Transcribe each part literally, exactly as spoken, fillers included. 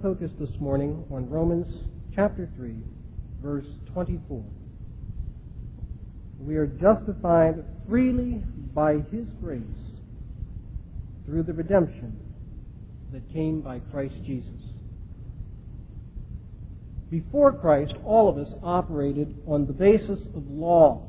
focus this morning on Romans chapter three, verse twenty-four. We are justified freely by His grace through the redemption that came by Christ Jesus. Before Christ, all of us operated on the basis of law.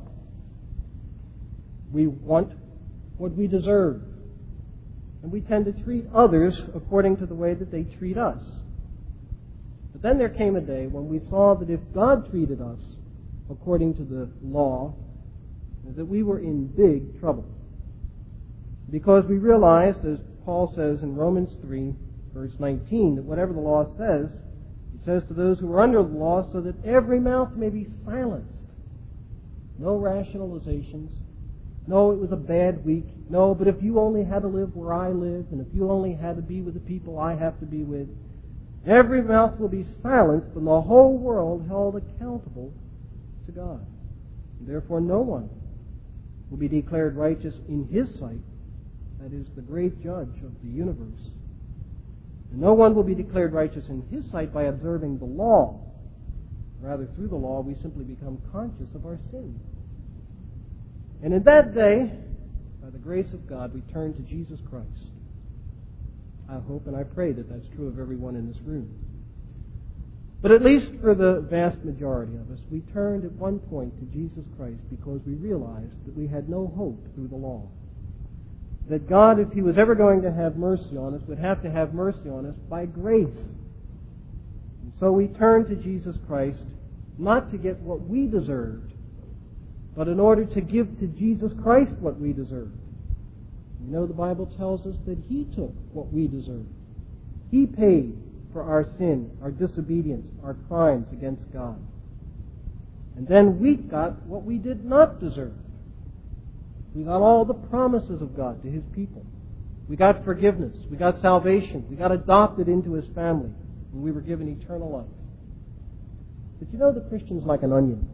We want what we deserve. And we tend to treat others according to the way that they treat us. But then there came a day when we saw that if God treated us according to the law, that we were in big trouble. Because we realized, as Paul says in Romans three, verse nineteen, that whatever the law says, it says to those who are under the law, so that every mouth may be silenced. No rationalizations. No, it was a bad week. No, but if you only had to live where I live, and if you only had to be with the people I have to be with, every mouth will be silenced, and the whole world held accountable to God. And therefore, no one will be declared righteous in His sight, that is, the great judge of the universe. And no one will be declared righteous in His sight by observing the law. Rather, through the law, we simply become conscious of our sin. And in that day, by the grace of God, we turn to Jesus Christ. I hope and I pray that that's true of everyone in this room. But at least for the vast majority of us, we turned at one point to Jesus Christ because we realized that we had no hope through the law. That God, if He was ever going to have mercy on us, would have to have mercy on us by grace. And so we turned to Jesus Christ not to get what we deserved, but in order to give to Jesus Christ what we deserved. You know, the Bible tells us that He took what we deserved. He paid for our sin, our disobedience, our crimes against God. And then we got what we did not deserve. We got all the promises of God to His people. We got forgiveness. We got salvation. We got adopted into His family. And we were given eternal life. But you know, the Christian's like an onion.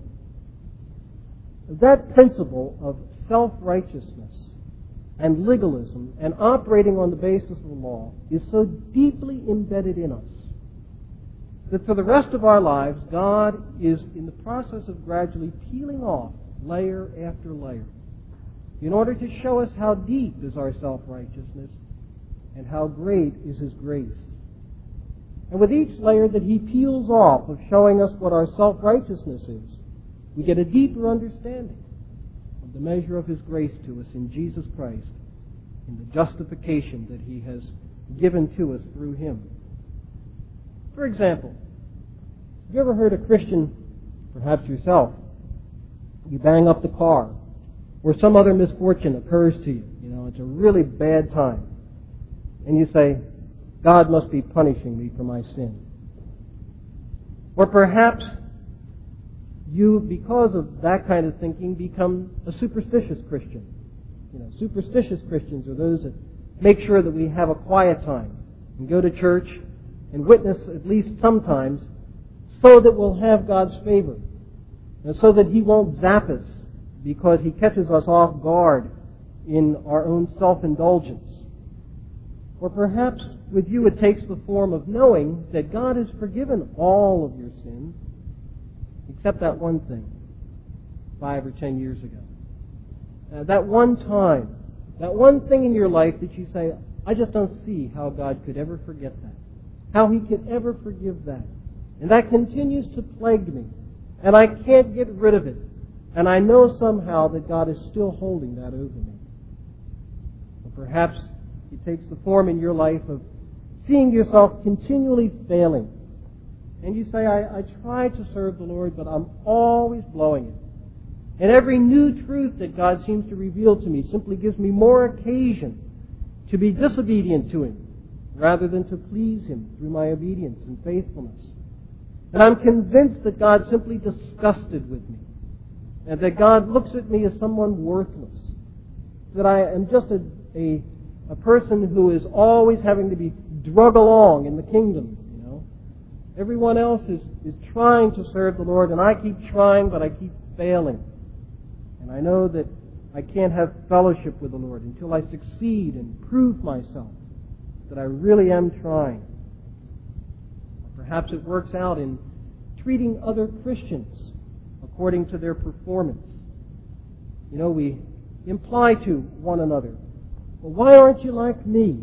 That principle of self-righteousness and legalism and operating on the basis of the law is so deeply embedded in us that for the rest of our lives, God is in the process of gradually peeling off layer after layer in order to show us how deep is our self-righteousness and how great is His grace. And with each layer that He peels off of showing us what our self-righteousness is, we get a deeper understanding of the measure of His grace to us in Jesus Christ, in the justification that He has given to us through Him. For example, have you ever heard a Christian, perhaps yourself, you bang up the car, or some other misfortune occurs to you, you know, it's a really bad time, and you say, God must be punishing me for my sin. Or perhaps you, because of that kind of thinking, become a superstitious Christian. You know, superstitious Christians are those that make sure that we have a quiet time and go to church and witness at least sometimes so that we'll have God's favor and so that He won't zap us because He catches us off guard in our own self-indulgence. Or perhaps with you it takes the form of knowing that God has forgiven all of your sin except that one thing, five or ten years ago. Uh, that one time, that one thing in your life that you say, I just don't see how God could ever forget that. How He could ever forgive that. And that continues to plague me. And I can't get rid of it. And I know somehow that God is still holding that over me. Or perhaps it takes the form in your life of seeing yourself continually failing. And you say, I, I try to serve the Lord, but I'm always blowing it. And every new truth that God seems to reveal to me simply gives me more occasion to be disobedient to Him rather than to please Him through my obedience and faithfulness. And I'm convinced that God's simply disgusted with me and that God looks at me as someone worthless, that I am just a, a, a person who is always having to be drug along in the kingdom. Everyone else is, is trying to serve the Lord, and I keep trying, but I keep failing. And I know that I can't have fellowship with the Lord until I succeed and prove myself that I really am trying. Perhaps it works out in treating other Christians according to their performance. You know, we imply to one another, well, why aren't you like me?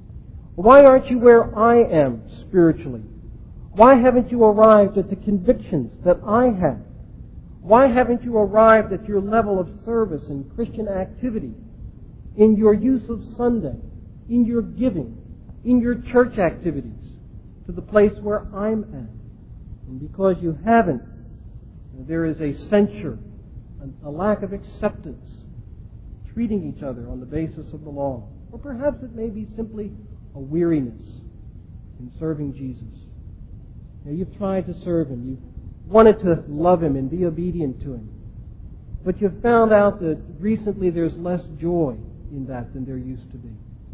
Why aren't you where I am spiritually? Why haven't you arrived at the convictions that I have? Why haven't you arrived at your level of service and Christian activity, in your use of Sunday, in your giving, in your church activities, to the place where I'm at? And because you haven't, there is a censure, a lack of acceptance, treating each other on the basis of the law. Or perhaps it may be simply a weariness in serving Jesus. Now, you've tried to serve Him. You've wanted to love Him and be obedient to Him. But you've found out that recently there's less joy in that than there used to be.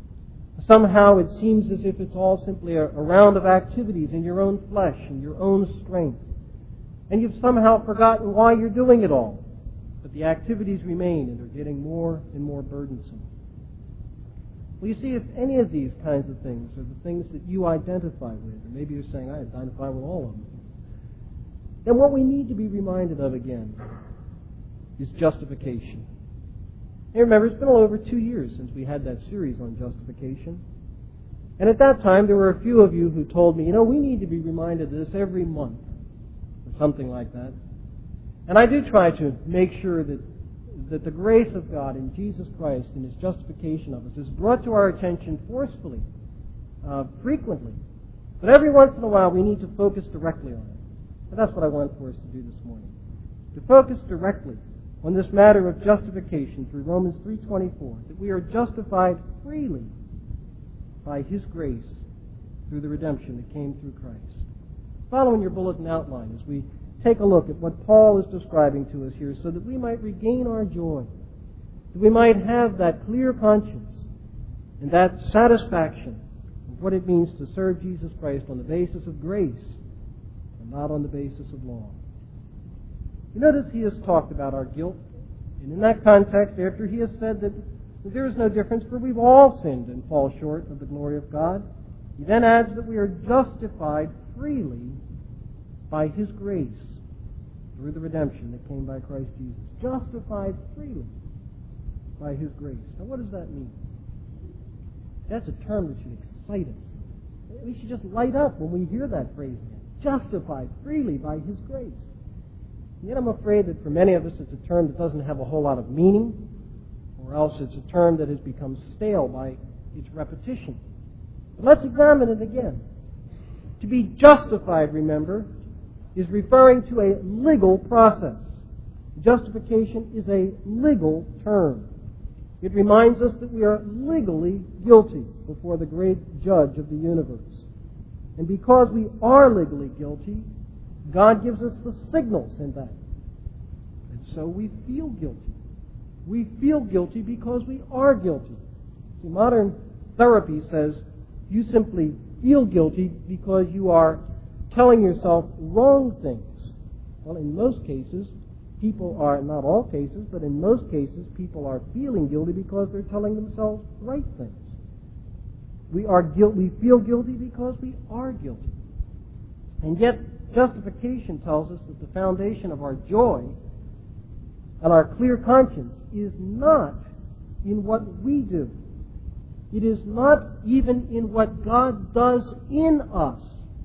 Somehow it seems as if it's all simply a, a round of activities in your own flesh and your own strength. And you've somehow forgotten why you're doing it all. But the activities remain, and they're getting more and more burdensome. Well, you see, if any of these kinds of things are the things that you identify with, or maybe you're saying, I identify with all of them, then what we need to be reminded of again is justification. And remember, it's been over two years since we had that series on justification. And at that time, there were a few of you who told me, you know, we need to be reminded of this every month, or something like that. And I do try to make sure that, that the grace of God in Jesus Christ and His justification of us is brought to our attention forcefully, uh, frequently. But every once in a while, we need to focus directly on it. And that's what I want for us to do this morning. To focus directly on this matter of justification through Romans three twenty-four, that we are justified freely by His grace through the redemption that came through Christ. Follow in your bulletin outline as we take a look at what Paul is describing to us here, so that we might regain our joy, that we might have that clear conscience and that satisfaction of what it means to serve Jesus Christ on the basis of grace and not on the basis of law. You notice he has talked about our guilt, and in that context, after he has said that there is no difference, for we've all sinned and fall short of the glory of God, he then adds that we are justified freely by His grace through the redemption that came by Christ Jesus. Justified freely by His grace. Now, what does that mean? That's a term that should excite us. We should just light up when we hear that phrase again. Justified freely by His grace. And yet I'm afraid that for many of us it's a term that doesn't have a whole lot of meaning, or else it's a term that has become stale by its repetition. But let's examine it again. To be justified, remember, is referring to a legal process. Justification is a legal term. It reminds us that we are legally guilty before the great judge of the universe. And because we are legally guilty, God gives us the signals in that. And so we feel guilty. We feel guilty because we are guilty. See, modern therapy says you simply feel guilty because you are telling yourself wrong things. Well, in most cases, people are, not all cases, but in most cases, people are feeling guilty because they're telling themselves right things. We are guilt. We feel guilty because we are guilty. And yet, justification tells us that the foundation of our joy and our clear conscience is not in what we do. It is not even in what God does in us.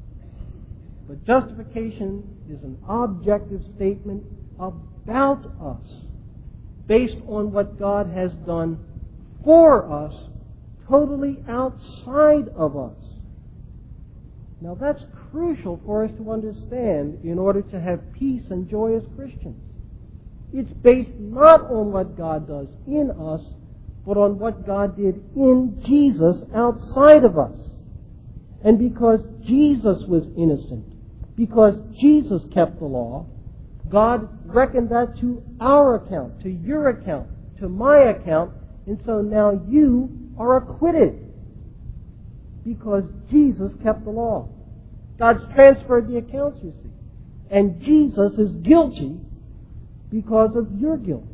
But justification is an objective statement about us, based on what God has done for us, totally outside of us. Now that's crucial for us to understand in order to have peace and joy as Christians. It's based not on what God does in us, but on what God did in Jesus outside of us. And because Jesus was innocent, because Jesus kept the law, God reckoned that to our account, to your account, to my account, and so now you are acquitted because Jesus kept the law. God's transferred the accounts, you see. And Jesus is guilty because of your guilt.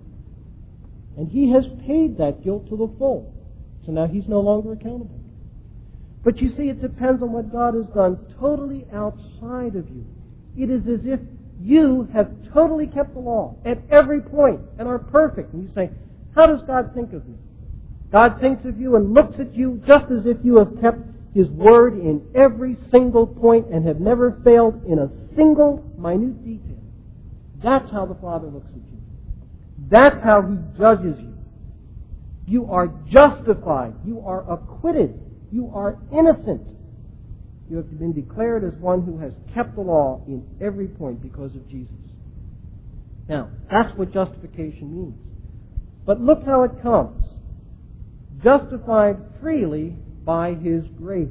And He has paid that guilt to the full. So now He's no longer accountable. But you see, it depends on what God has done totally outside of you. It is as if you have totally kept the law at every point and are perfect. And you say, how does God think of me? God thinks of you and looks at you just as if you have kept His Word in every single point and have never failed in a single minute detail. That's how the Father looks at you. That's how He judges you. You are justified. You are acquitted. You are innocent. You have been declared as one who has kept the law in every point because of Jesus. Now, that's what justification means. But look how it comes. Justified freely by His grace.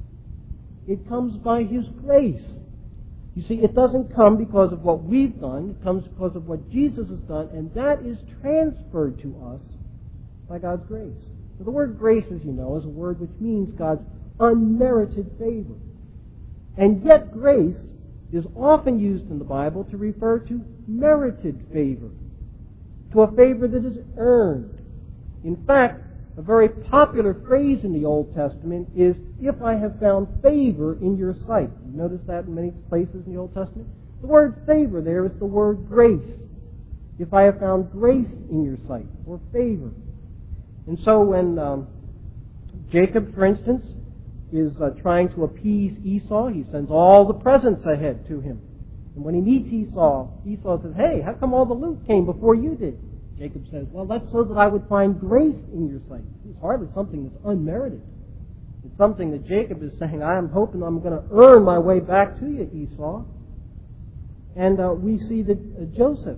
It comes by His grace. You see, it doesn't come because of what we've done. It comes because of what Jesus has done, and that is transferred to us by God's grace. So the word grace, as you know, is a word which means God's unmerited favor. And yet grace is often used in the Bible to refer to merited favor, to a favor that is earned. In fact, a very popular phrase in the Old Testament is, if I have found favor in your sight. You notice that in many places in the Old Testament? The word favor there is the word grace. If I have found grace in your sight, or favor. And so when um, Jacob, for instance, is uh, trying to appease Esau, he sends all the presents ahead to him. And when he meets Esau, Esau says, hey, how come all the loot came before you did? Jacob says, well, that's so that I would find grace in your sight. It's hardly something that's unmerited. It's something that Jacob is saying, I'm hoping I'm going to earn my way back to you, Esau. And uh, we see that uh, Joseph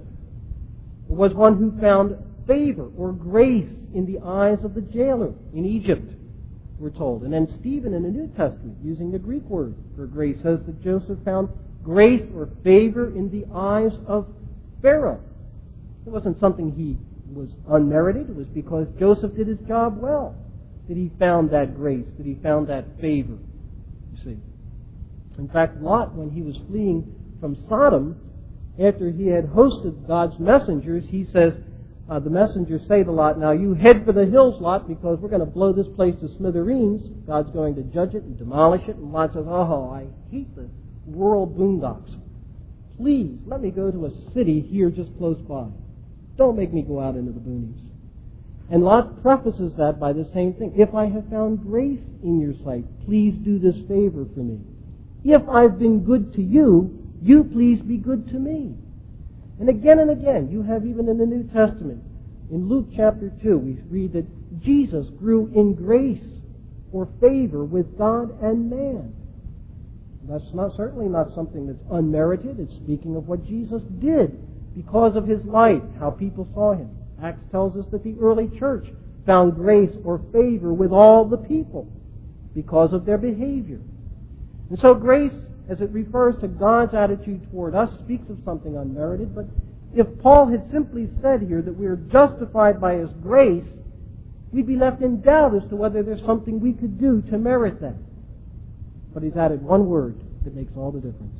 was one who found favor or grace in the eyes of the jailer in Egypt, we're told. And then Stephen in the New Testament, using the Greek word for grace, says that Joseph found grace or favor in the eyes of Pharaoh. It wasn't something he was unmerited. It was because Joseph did his job well that he found that grace, that he found that favor, you see. In fact, Lot, when he was fleeing from Sodom, after he had hosted God's messengers, he says, uh, the messengers say to Lot, now you head for the hills, Lot, because we're going to blow this place to smithereens. God's going to judge it and demolish it. And Lot says, oh, I hate the rural boondocks. Please, let me go to a city here just close by. Don't make me go out into the boonies. And Lot prefaces that by the same thing. If I have found grace in your sight, please do this favor for me. If I've been good to you, you please be good to me. And again and again, you have even in the New Testament, in Luke chapter two, we read that Jesus grew in grace or favor with God and man. That's not certainly not something that's unmerited. It's speaking of what Jesus did because of His light, how people saw Him. Acts tells us that the early church found grace or favor with all the people because of their behavior. And so grace, as it refers to God's attitude toward us, speaks of something unmerited. But if Paul had simply said here that we are justified by His grace, we'd be left in doubt as to whether there's something we could do to merit that. But he's added one word that makes all the difference.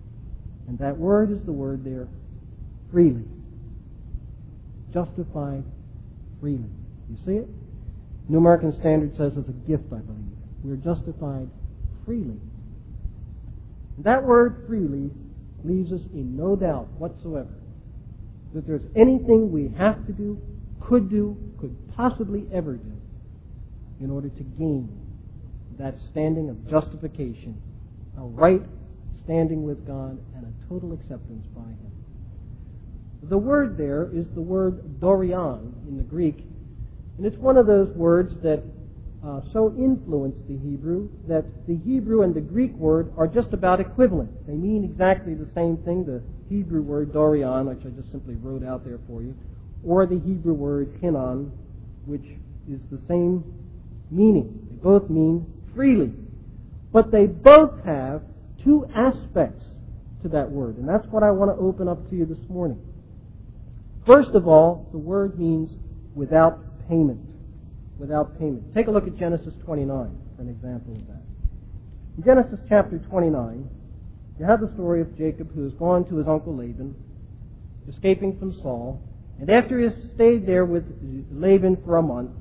And that word is the word there, freely. Justified freely. You see it? New American Standard says it's a gift, I believe. We're justified freely. And that word freely leaves us in no doubt whatsoever that there's anything we have to do, could do, could possibly ever do in order to gain that standing of justification, a right standing with God, and a total acceptance by Him. The word there is the word dorian in the Greek, and it's one of those words that uh, so influence the Hebrew that the Hebrew and the Greek word are just about equivalent. They mean exactly the same thing, the Hebrew word dorian, which I just simply wrote out there for you, or the Hebrew word hinon, which is the same meaning. They both mean freely. But they both have two aspects to that word, and that's what I want to open up to you this morning. First of all, the word means without payment. Without payment. Take a look at Genesis twenty-nine for an example of that. In Genesis chapter twenty-nine, you have the story of Jacob who has gone to his uncle Laban, escaping from Saul, and after he has stayed there with Laban for a month,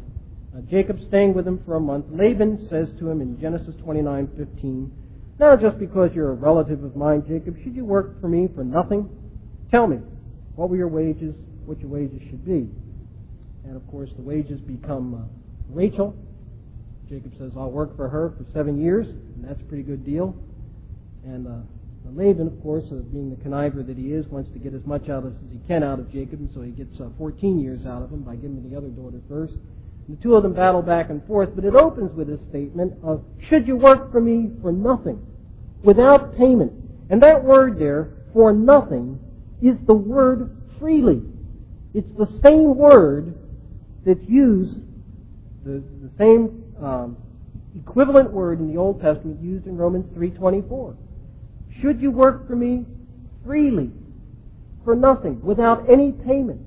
Uh, Jacob staying with him for a month. Laban says to him in Genesis twenty-nine fifteen, "Now just because you're a relative of mine, Jacob, should you work for me for nothing? Tell me, what were your wages, what your wages should be?" And of course the wages become uh, Rachel. Jacob says, "I'll work for her for seven years, and that's a pretty good deal." And uh, Laban, of course, uh, being the conniver that he is, wants to get as much out of as he can out of Jacob, and so he gets uh, fourteen years out of him by giving him the other daughter first. And the two of them battle back and forth, but it opens with this statement of, "Should you work for me for nothing, without payment?" And that word there, "for nothing," is the word freely. It's the same word that's used, the, the same um, equivalent word in the Old Testament used in Romans three twenty-four. Should you work for me freely, for nothing, without any payment?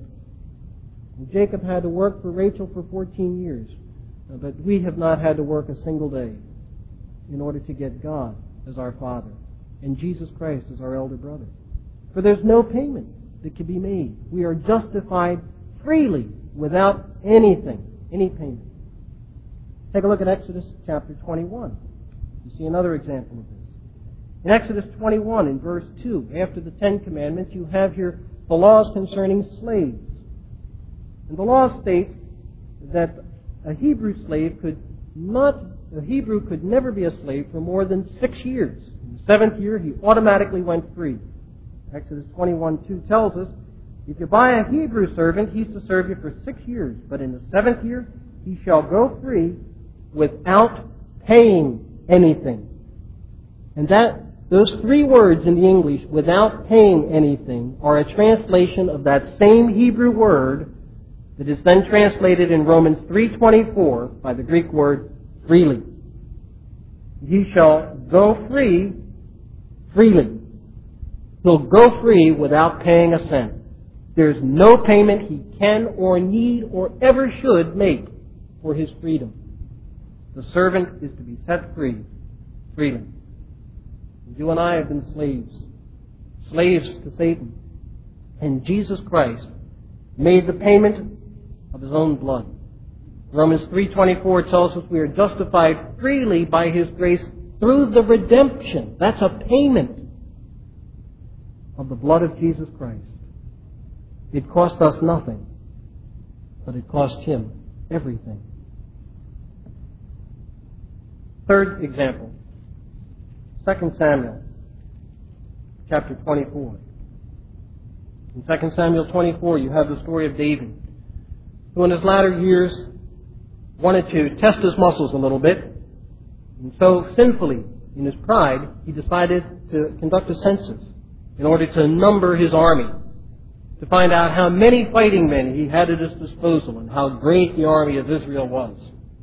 And Jacob had to work for Rachel for fourteen years, but we have not had to work a single day in order to get God as our Father and Jesus Christ as our elder brother. For there's no payment that can be made. We are justified freely without anything, any payment. Take a look at Exodus chapter twenty-one. You see another example of this. In Exodus twenty-one, in verse two, after the Ten Commandments, you have here the laws concerning slaves. And the law states that a Hebrew slave could not, a Hebrew could never be a slave for more than six years. In the seventh year, he automatically went free. Exodus twenty-one two tells us, if you buy a Hebrew servant, he's to serve you for six years. But in the seventh year, he shall go free without paying anything. And that those three words in the English, "without paying anything," are a translation of that same Hebrew word that is then translated in Romans three twenty-four by the Greek word freely. He shall go free freely. He'll go free without paying a cent. There's no payment he can or need or ever should make for his freedom. The servant is to be set free freely. You and I have been slaves, slaves to Satan. And Jesus Christ made the payment of His own blood. Romans three twenty-four tells us we are justified freely by His grace through the redemption. That's a payment of the blood of Jesus Christ. It cost us nothing, but it cost Him everything. Third example. Second Samuel, chapter twenty-four. In Second Samuel twenty-four, you have the story of David, who in his latter years wanted to test his muscles a little bit, and so sinfully, in his pride, he decided to conduct a census in order to number his army, to find out how many fighting men he had at his disposal and how great the army of Israel was.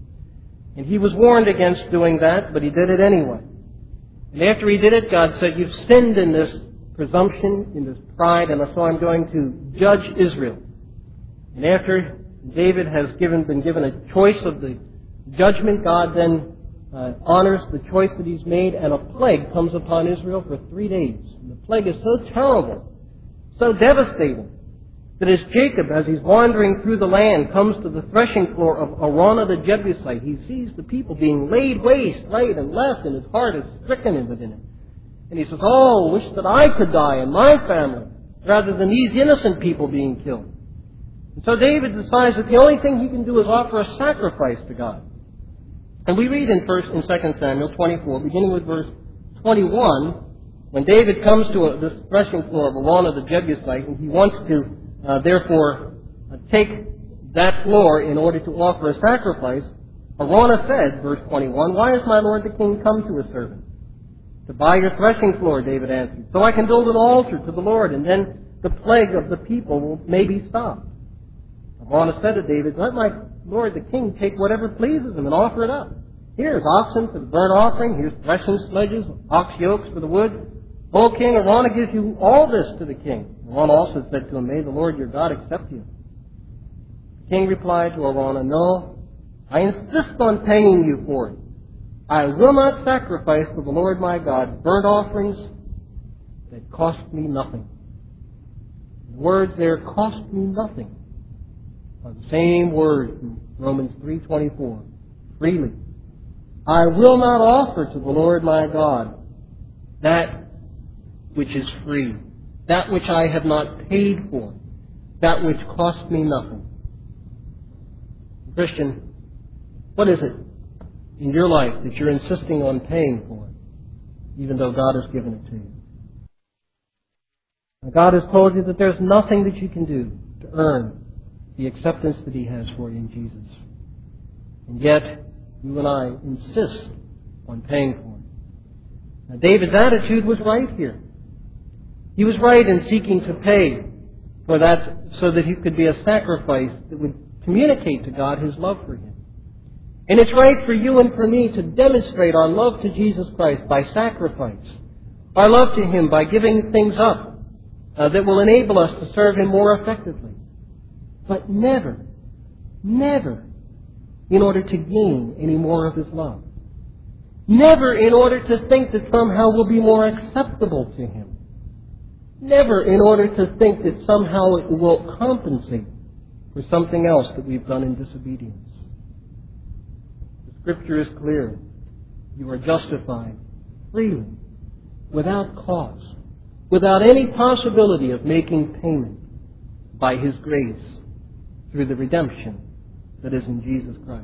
And he was warned against doing that, but he did it anyway. And after he did it, God said, "You've sinned in this presumption, in this pride, and so I'm going to judge Israel." And after David has given, been given a choice of the judgment, God then uh, honors the choice that he's made, and a plague comes upon Israel for three days. And the plague is so terrible, so devastating, that as Jacob, as he's wandering through the land, comes to the threshing floor of Araunah the Jebusite, he sees the people being laid waste right and left, and his heart is stricken within him. And he says, "Oh, wish that I could die and my family, rather than these innocent people being killed." And so David decides that the only thing he can do is offer a sacrifice to God. And we read in first in Second Samuel twenty-four, beginning with verse twenty-one, when David comes to a, this threshing floor of Araunah the Jebusite, and he wants to Uh, therefore, uh, take that floor in order to offer a sacrifice, Araunah said, verse twenty-one, "Why has my lord the king come to his servant?" "To buy your threshing floor," David answered, "so I can build an altar to the Lord, and then the plague of the people will maybe stop." Araunah said to David, "Let my lord the king take whatever pleases him and offer it up. Here's oxen for the burnt offering, here's threshing sledges, ox yokes for the wood. O king, Araunah gives you all this to the king." Araunah also said to him, "May the Lord your God accept you." The king replied to Araunah, "No, I insist on paying you for it. I will not sacrifice to the Lord my God burnt offerings that cost me nothing." The words there, "cost me nothing," are the same words from Romans three twenty-four. Freely. I will not offer to the Lord my God that which is free, that which I have not paid for, that which cost me nothing. Christian, what is it in your life that you're insisting on paying for, even though God has given it to you? God has told you that there's nothing that you can do to earn the acceptance that He has for you in Jesus. And yet, you and I insist on paying for it. Now, David's attitude was right here. He was right in seeking to pay for that so that he could be a sacrifice that would communicate to God His love for him. And it's right for you and for me to demonstrate our love to Jesus Christ by sacrifice, our love to Him by giving things up uh, that will enable us to serve Him more effectively. But never, never in order to gain any more of His love. Never in order to think that somehow we'll be more acceptable to Him. Never in order to think that somehow it will compensate for something else that we've done in disobedience. The Scripture is clear. You are justified freely, without cost, without any possibility of making payment, by His grace through the redemption that is in Jesus Christ.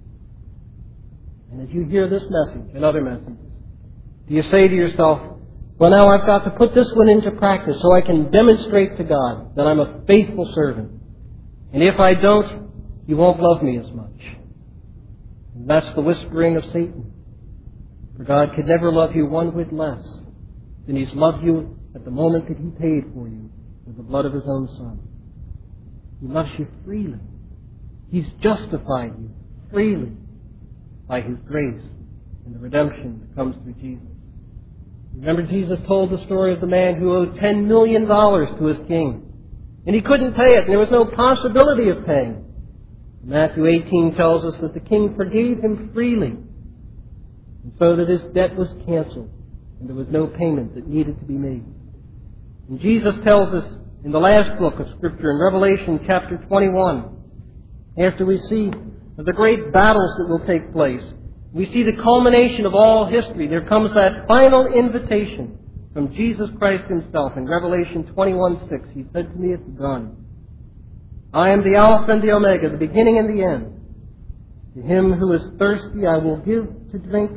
And as you hear this message and other messages, do you say to yourself, well, now I've got to put this one into practice so I can demonstrate to God that I'm a faithful servant. And if I don't, He won't love me as much. And that's the whispering of Satan. For God could never love you one whit less than He's loved you at the moment that He paid for you with the blood of His own Son. He loves you freely. He's justified you freely by His grace and the redemption that comes through Jesus. Remember, Jesus told the story of the man who owed ten million dollars to his king. And he couldn't pay it, and there was no possibility of paying. Matthew eighteen tells us that the king forgave him freely, and so that his debt was canceled, and there was no payment that needed to be made. And Jesus tells us in the last book of Scripture, in Revelation chapter twenty-one, after we see the great battles that will take place, we see the culmination of all history. There comes that final invitation from Jesus Christ Himself in Revelation twenty-one six. He said to me, it's done. I am the Alpha and the Omega, the beginning and the end. To him who is thirsty I will give to drink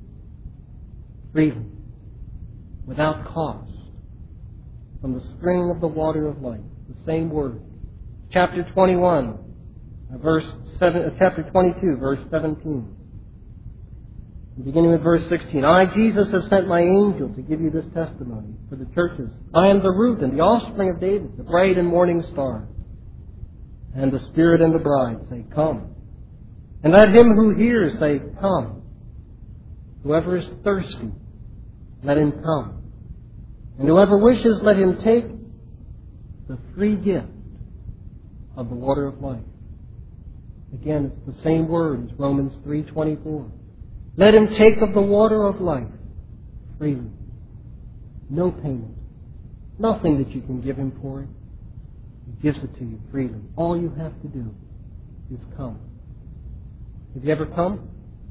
freely, without cost, from the spring of the water of life. The same word. Chapter twenty-one, verse seven, uh, chapter twenty-two, verse seventeen. Beginning with verse sixteen. I, Jesus, have sent my angel to give you this testimony for the churches. I am the root and the offspring of David, the bright and morning star. And the Spirit and the bride say, come. And let him who hears say, come. Whoever is thirsty, let him come. And whoever wishes, let him take the free gift of the water of life. Again, it's the same word as Romans three twenty-four. Let him take of the water of life freely. No payment. Nothing that you can give him for it. He gives it to you freely. All you have to do is come. Have you ever come?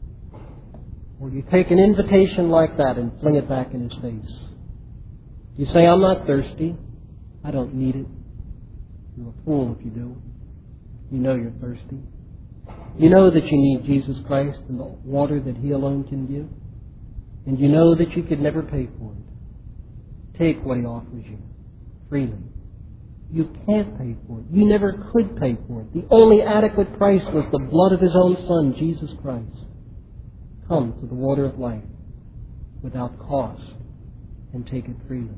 Or you take an invitation like that and fling it back in his face? You say, I'm not thirsty. I don't need it. You're a fool if you do. You know you're thirsty. You know that you need Jesus Christ and the water that He alone can give. And you know that you could never pay for it. Take what He offers you freely. You can't pay for it. You never could pay for it. The only adequate price was the blood of His own Son, Jesus Christ. Come to the water of life without cost and take it freely.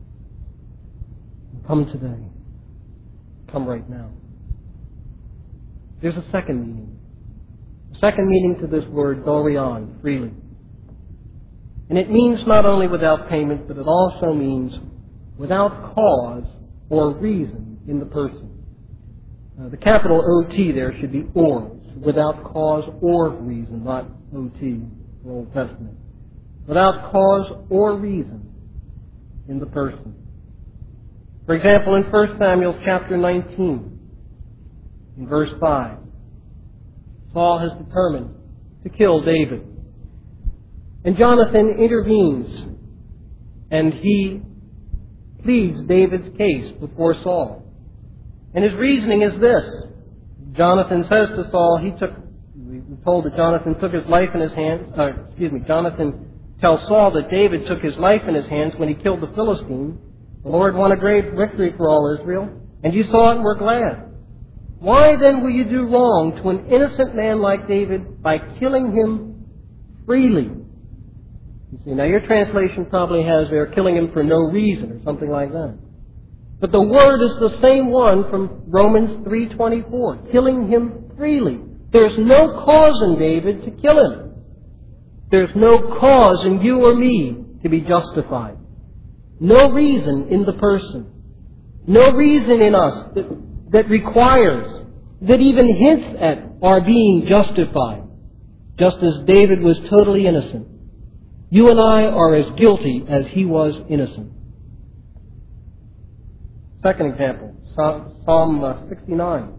Come today. Come right now. There's a second meaning. A second meaning to this word, dorion, freely. And it means not only without payment, but it also means without cause or reason in the person. Uh, the capital O T there should be or, without cause or reason, not O T for Old Testament. Without cause or reason in the person. For example, in First Samuel chapter nineteen, in verse five, Saul has determined to kill David. And Jonathan intervenes, and he pleads David's case before Saul. And his reasoning is this. Jonathan says to Saul, he took, we're told that Jonathan took his life in his hands, uh, excuse me, Jonathan tells Saul that David took his life in his hands when he killed the Philistine. The Lord won a great victory for all Israel, and you saw it and were glad. Why then will you do wrong to an innocent man like David by killing him freely? You see, now your translation probably has there killing him for no reason or something like that. But the word is the same one from Romans three twenty-four, killing him freely. There's no cause in David to kill him. There's no cause in you or me to be justified. No reason in the person. No reason in us that, that requires, that even hints at our being justified, just as David was totally innocent. You and I are as guilty as he was innocent. Second example, Psalm sixty-nine.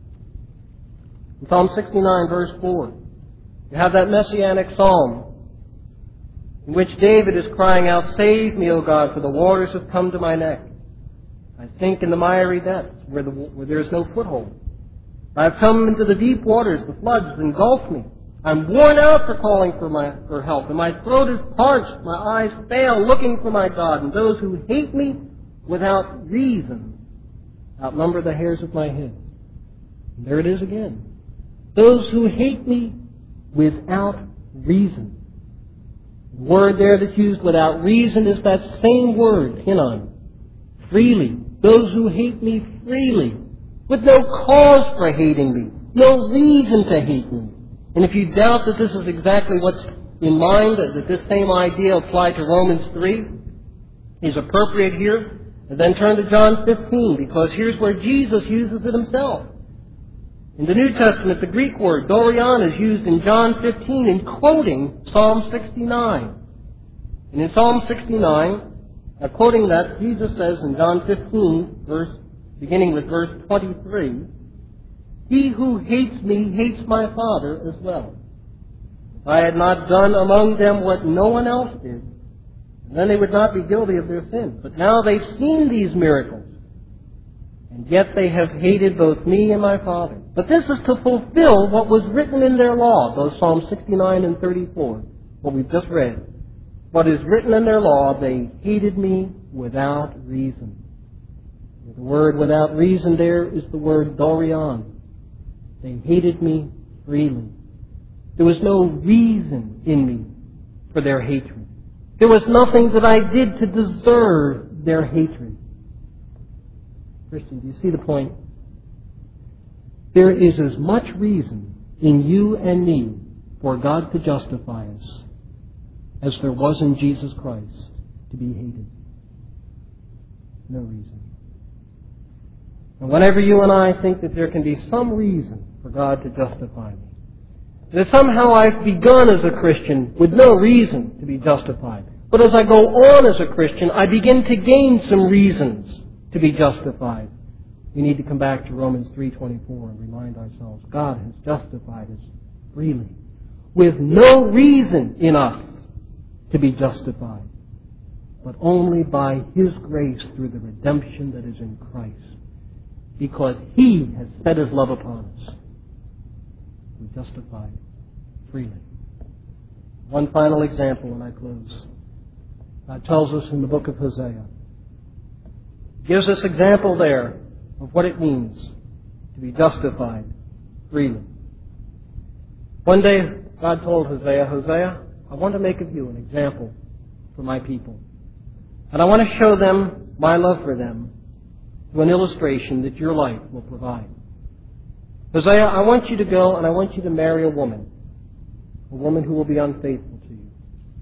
In Psalm sixty-nine, verse four, you have that messianic psalm in which David is crying out, "Save me, O God, for the waters have come to my neck. I sink in the miry depths where, the, where there is no foothold. I have come into the deep waters, the floods engulf me. I'm worn out for calling for my for help, and my throat is parched, my eyes fail, looking for my God, and those who hate me without reason outnumber the hairs of my head." And there it is again. Those who hate me without reason. The word there that's used without reason is that same word, hinon, freely. Those who hate me freely, with no cause for hating me, no reason to hate me. And if you doubt that this is exactly what's in mind, that this same idea applied to Romans three is appropriate here, and then turn to John fifteen, because here's where Jesus uses it himself. In the New Testament, the Greek word, dorion, is used in John fifteen in quoting Psalm sixty-nine. And in Psalm sixty-nine, uh, quoting that, Jesus says in John fifteen, verse, beginning with verse twenty-three, "He who hates me hates my Father as well. If I had not done among them what no one else did, then they would not be guilty of their sin. But now they've seen these miracles, and yet they have hated both me and my Father. But this is to fulfill what was written in their law," those Psalms sixty-nine and thirty-four, what we've just read. What is written in their law, they hated me without reason. The word without reason there is the word dorion. They hated me freely. There was no reason in me for their hatred. There was nothing that I did to deserve their hatred. Christian, do you see the point? There is as much reason in you and me for God to justify us as there was in Jesus Christ to be hated. No reason. And whenever you and I think that there can be some reason for God to justify me, that somehow I've begun as a Christian with no reason to be justified, but as I go on as a Christian, I begin to gain some reasons to be justified, we need to come back to Romans three twenty-four and remind ourselves God has justified us freely, with no reason in us to be justified, but only by His grace through the redemption that is in Christ, because He has set His love upon us. We're justified freely. One final example and I close. God tells us in the book of Hosea, gives us example there of what it means to be justified freely. One day, God told Hosea, Hosea, I want to make of you an example for my people. And I want to show them my love for them through an illustration that your life will provide. Hosea, I want you to go and I want you to marry a woman, a woman who will be unfaithful to you.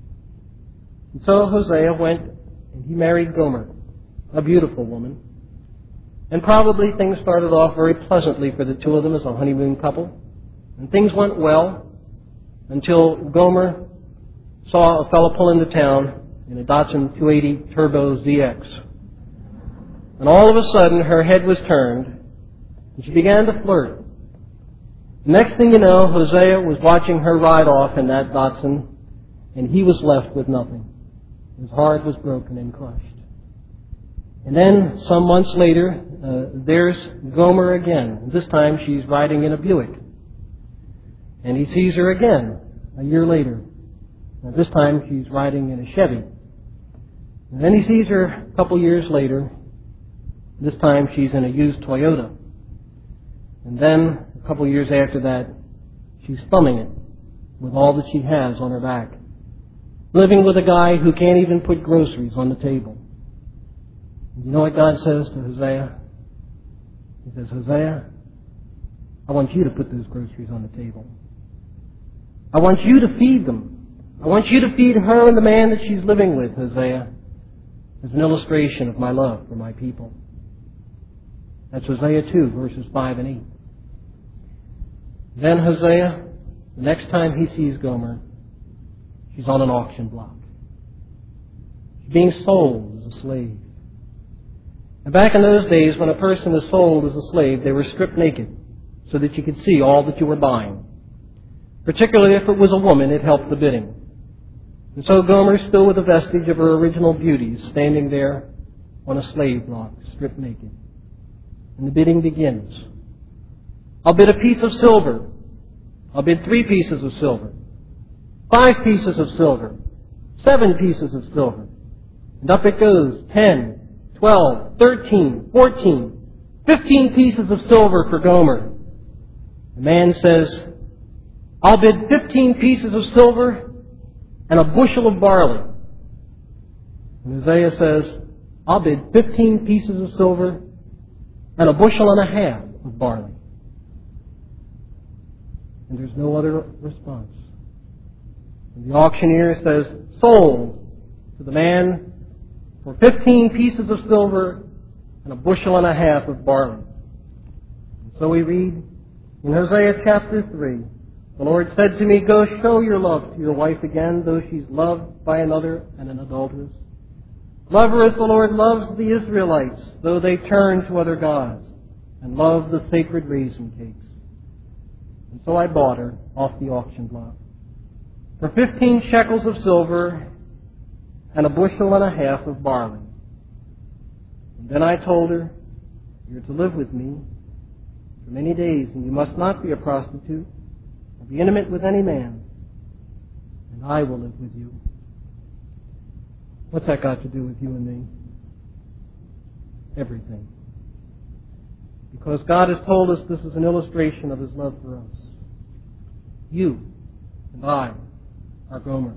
And so Hosea went and he married Gomer, a beautiful woman. And probably things started off very pleasantly for the two of them as a honeymoon couple. And things went well until Gomer saw a fellow pull into town in a Datsun two eighty Turbo Z X. And all of a sudden her head was turned and she began to flirt. Next thing you know, Hosea was watching her ride off in that Datsun, and he was left with nothing. His heart was broken and crushed. And then, some months later, uh, there's Gomer again. This time she's riding in a Buick. And he sees her again a year later. Now, this time she's riding in a Chevy. And then he sees her a couple years later. This time she's in a used Toyota. And then, a couple years after that, she's thumbing it with all that she has on her back. Living with a guy who can't even put groceries on the table. And you know what God says to Hosea? He says, Hosea, I want you to put those groceries on the table. I want you to feed them. I want you to feed her and the man that she's living with, Hosea, as an illustration of my love for my people. That's Hosea two, verses five and eight. Then Hosea, the next time he sees Gomer, she's on an auction block. She's being sold as a slave. And back in those days, when a person was sold as a slave, they were stripped naked so that you could see all that you were buying. Particularly if it was a woman, it helped the bidding. And so Gomer, still with a vestige of her original beauty, is standing there on a slave block, stripped naked. And the bidding begins. I'll bid a piece of silver. I'll bid three pieces of silver. Five pieces of silver. Seven pieces of silver. And up it goes. Ten, twelve, thirteen, fourteen, fifteen pieces of silver for Gomer. The man says, I'll bid fifteen pieces of silver and a bushel of barley. And Hosea says, I'll bid fifteen pieces of silver and a bushel and a half of barley. And there's no other response. And the auctioneer says, sold to the man for fifteen pieces of silver and a bushel and a half of barley. And so we read in Hosea chapter three, the Lord said to me, go show your love to your wife again, though she's loved by another and an adulteress. Love her as the Lord loves the Israelites, though they turn to other gods, and love the sacred raisin cakes. And so I bought her off the auction block for fifteen shekels of silver and a bushel and a half of barley. And then I told her, you're to live with me for many days, and you must not be a prostitute or be intimate with any man, and I will live with you. What's that got to do with you and me? Everything. Because God has told us this is an illustration of His love for us. You and I are Gomer.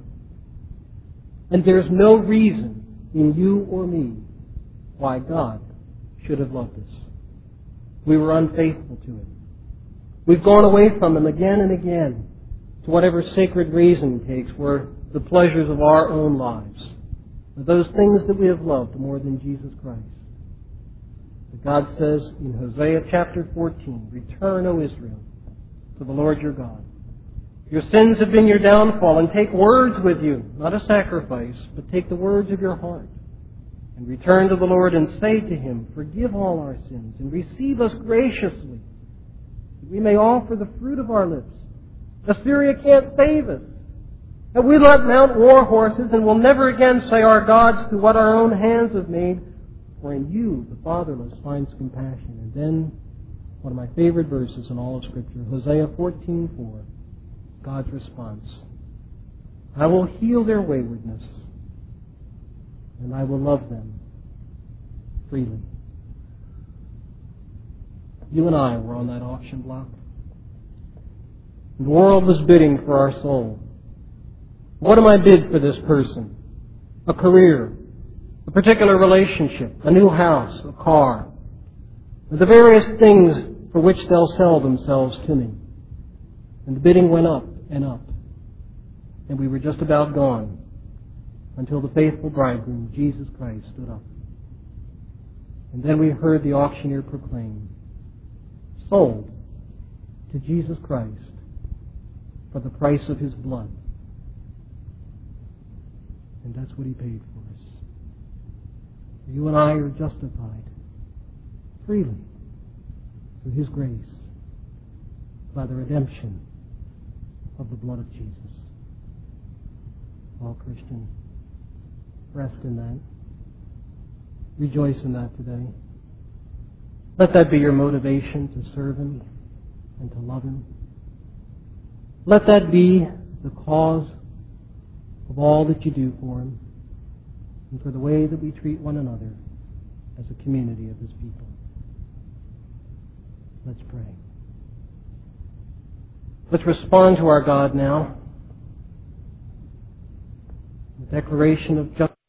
And there's no reason in you or me why God should have loved us. We were unfaithful to Him. We've gone away from Him again and again to whatever sacred reason takes were the pleasures of our own lives, those things that we have loved more than Jesus Christ. But God says in Hosea chapter fourteen, return, O Israel, to the Lord your God. Your sins have been your downfall, and take words with you, not a sacrifice, but take the words of your heart. And return to the Lord and say to Him, forgive all our sins, and receive us graciously, that we may offer the fruit of our lips. Assyria can't save us. And we not mount war horses, and will never again say our gods to what our own hands have made. For in you the fatherless finds compassion. And then, one of my favorite verses in all of Scripture, Hosea fourteen four, God's response. I will heal their waywardness, and I will love them freely. You and I were on that auction block. The world was bidding for our soul. What am I bid for this person? A career, a particular relationship, a new house, a car, the various things for which they'll sell themselves to me. And the bidding went up and up. And we were just about gone until the faithful bridegroom, Jesus Christ, stood up. And then we heard the auctioneer proclaim, sold to Jesus Christ for the price of His blood. And that's what He paid for us. You and I are justified freely through His grace. by the redemption of the blood of Jesus. All Christian, rest in that. Rejoice in that today. Let that be your motivation to serve Him and to love Him. Let that be the cause of all that you do for Him and for the way that we treat one another as a community of His people. Let's pray. Let's respond to our God now. The declaration of justice.